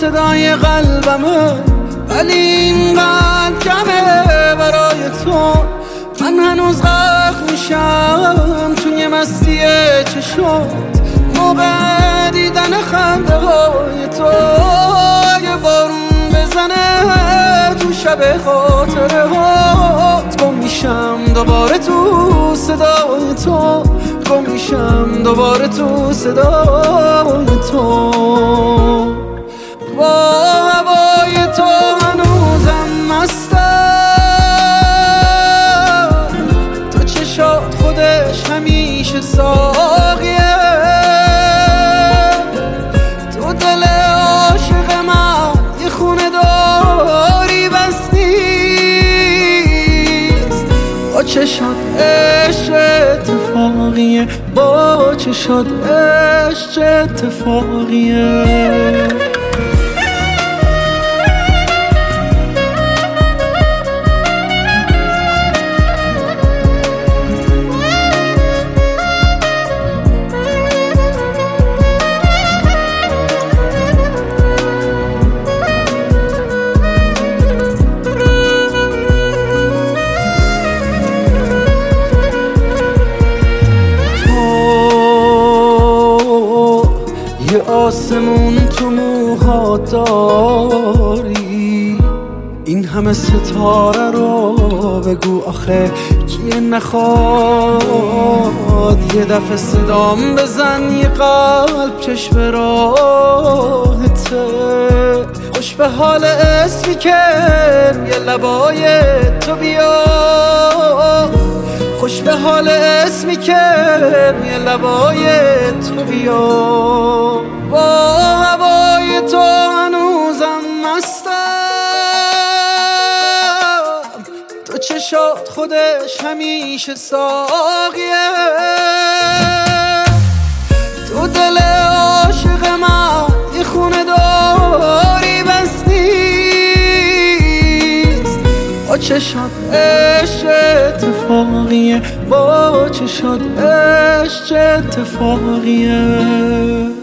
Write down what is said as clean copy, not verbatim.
صدای قلبمه، ولی اینقدر کمه برای تو. من هنوز غرق میشم توی مستی چشات، موقع دیدن خنده های تو. اگه بارون بزنه تو شب خاطره هات، گم میشم دوباره تو صدای تو، گم میشم دوباره تو صدای تو. با هوای تو هنوزم مستم، تو چشات خودش همیشه ساقیه، تو دل عاشق من یه خونه داری بس نیست. با چشات عشق اتفاقیه، با چشات عشق اتفاقیه. یه آسمون تو موها داری، این همه ستاره رو بگو آخه کیه نخواد. یه دفعه صدام بزن، یه قلب چشم راهته، خوش به حال اسمی که یه لبای تو بیا، خوش به حال اسمی که یه لبای تو بیا. با هوای تو هنوزم مستم، تو چشات خودش همیشه ساقیه، تو دل عاشق من یه خونه داری بس نیست. با چشات عشق اتفاقیه، با چشات عشق اتفاقیه.